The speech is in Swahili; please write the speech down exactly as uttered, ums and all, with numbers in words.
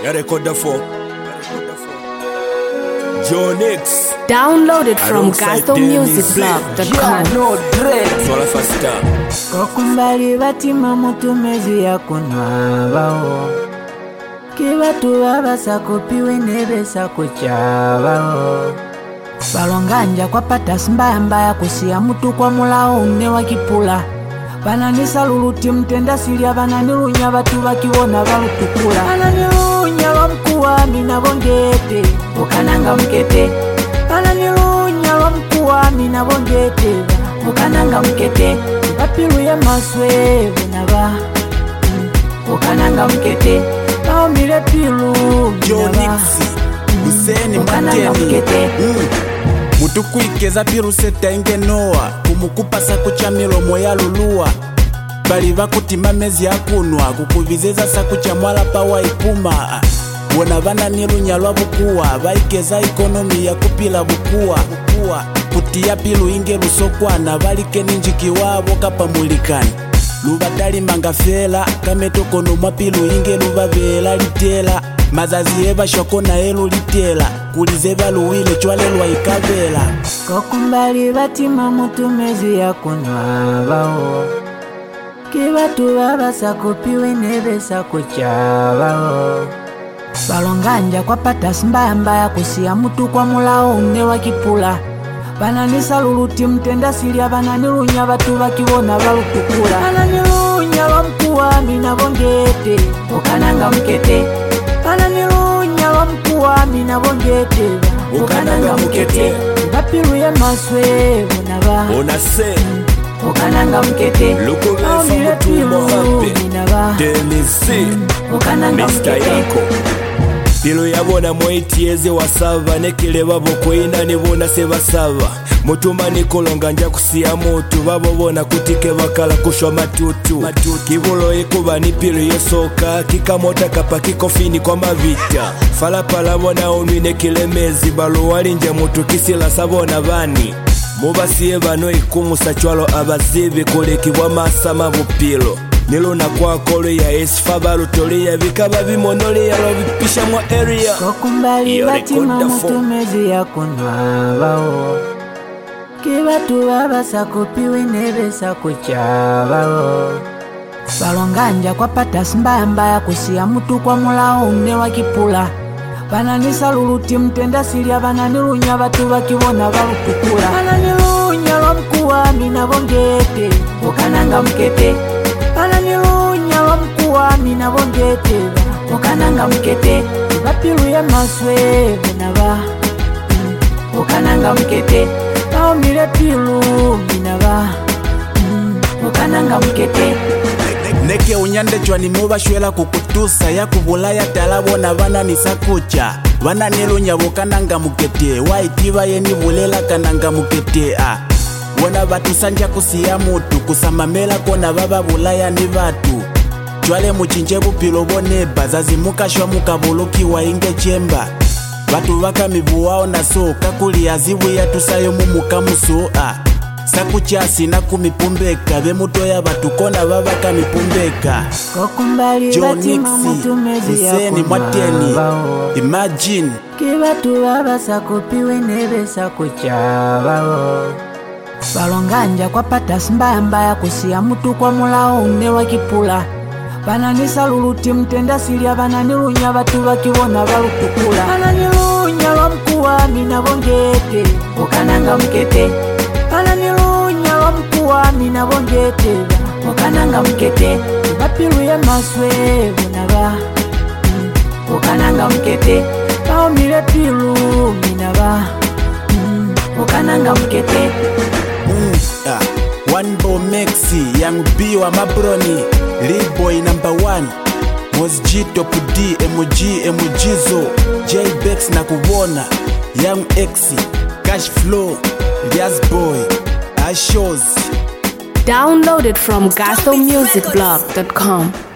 Ya record for Jonix. Downloaded from Gasto Music Blog dot com. No dread. Sola fasta. Kokumbali batima mutumezi ya kunwa bao. Kibatu baba sakopiwe nebe sakochaba. Balonganja kwa pata mbaya mbaya kusia mutu kwa mulao une wakipula. Bananisa luluti mtenda silia bananilunya batu bakiwona balutukula. Bananilunya lomkuwa mina bongete ukananga mkete. Bananilunya lomkuwa mina bongete ukananga mkete. Bapiluye maswe bunaba ukananga mkete. Baomile pilu Jonix Useni Mwateni Mutu kuikeza piru seta inge noa Kumukupa saku cha milomo ya lulua Bali bakutima mezi ya kunwa Kukuvizeza saku cha mwala pawa ipuma Wona vana nilunya lwa bukua Baikeza ekonomi ya kupila bukua Kutia pilu inge lusokwana Balike ninjiki wabo kapa mulikani Lubatali mangafela Kametoko numwa pilu inge lubavela litela Mazazi eba shoko na elu litela Kulizeba luwile chwale lwa ikavela Kokumbali batima mutumezi ya kunwa bao. Kibatu baba sakopiwe nebe sakochaba. Balonganja kwa pata mbaya mbaya kusia mutu kwa mulao une wakipula. Bananisa luluti mtenda silia bananilunya batu bakiwona balutukula. Bananilunya lomkuwa mina bongete ukananga mkete. Bananilunya lomkuwa mina bongete ukananga mkete. Bapiluye maswe bunaba Onase ukananga mkete. Luko vefa mutu mohambe Denisi ukananga mister mkete. Yako Pilo yabona mwaitieze wasava Nekile babo koina nibona se basava Mutuma nikolonga nja kusia mutu Babo bona kutike bakala kushwa matutu Kibulo ikuba ni pilo yesoka Kikamota kapa kikofini kwa mavita Falapala bona unwine kilemezi Balu walinja mutu kisila sabona bani Mubasiye bano ikumusa chwalo abazibi Kulekibwa masama bupilo Niluna kwa kolo ya esfa balutole ya vikaba bimonole ya lobipisha mwa area. Kokumbali batima mutumezi ya kunwa bao. Kibatu baba sakopiwe nebe sakochaba. Balonganja kwa pata mbaya mbaya kusia mutu kwa mulao une wakipula. Bananisa luluti mtenda silia bananilunya batu bakiwona balutukula. Bananilunya lomkuwa mina bongete ukananga mkete. Bananilunya lomkuwa mina bongete ukananga mkete. Bapiluye maswe bunaba ukananga mkete. Baomile pilu minaba ukananga mkete. Neke unyande chwani muba shwela kukutusa Ya kubulaya talabo na vana nisakucha Vana nilunya bukananga mukete Waitiba ye nibulela kananga mukete ah. Wona batu sanja kusiya mutu Kusamamela kona baba bulaya ni batu Chwale muchinje bupilo boneba Zazimuka shwa mukabuluki wa inge chemba Batu waka mibuwao na so Kakuli azibu ya tusayo mumuka muso ah. Sakuchasi na kumipumbeka Bemutoya batukona babaka mipumbeka Kokumbali batima mutumezi ya Useni Mwateni kunwa Imagine Kibatu baba sakopiwe nebe sakochaba. Balonganja kwa pata mbaya mbaya kusia mutu kwa mulao une wakipula. Bananisa luluti mtenda silia bananilunya batu bakiwona balutukula. Bananilunya lomkuwa mina bongete ukananga mkete. Bananilunya lomkuwa mina bongete ukananga mkete. Bapiluye maswe bunaba ukananga mkete. Baomile pilu minaba ukananga mkete. mm, ah. One Bo Mexi Young B wa Mabroni Lead Boy number one Mos G Top D M G M Jizo J-Bex na kubona Young X Cash Flow Lias Boy Ashos. Downloaded from Gasto Music Blog dot com.